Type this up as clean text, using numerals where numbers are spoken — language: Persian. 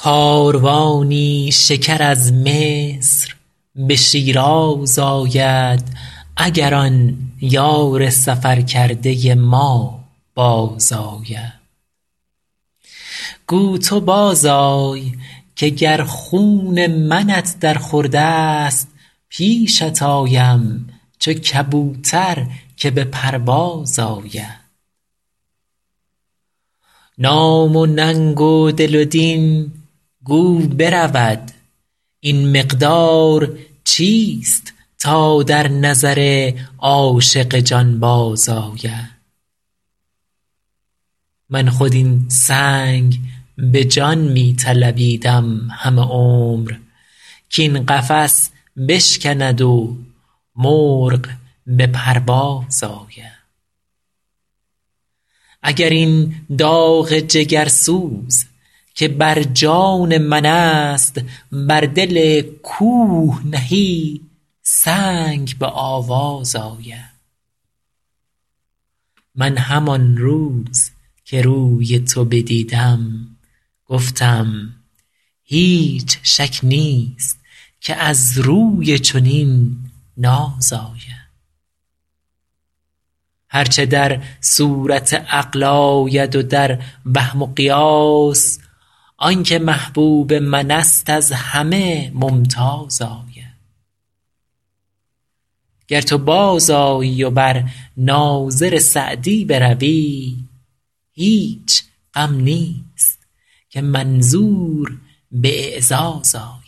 کاروانی شکر از مصر به شیراز آید اگر آن یار سفر کرده ما باز آید. گو تو باز آی که گر خون منت در خورد است پیشت آیم چو کبوتر که به پرواز آید. نام و ننگ و دل و دین گو برود، این مقدار چیست تا در نظر عاشق جانباز آید. من خود این سنگ به جان می طلبیدم همه عمر کاین قفس بشکند و مرغ به پرواز آید. اگر این داغ جگرسوز که بر جان من است بر دل کوه نهی سنگ به آواز آید. من همان روز که روی تو بدیدم گفتم هیچ شک نیست که از روی چنین ناز آید. هرچه در صورت عقل آید و در وهم و قیاس آن که محبوب من است از همه ممتاز آید. گر تو باز آیی و بر ناظر سعدی بروی هیچ غم نیست که منظور به اعزاز آید.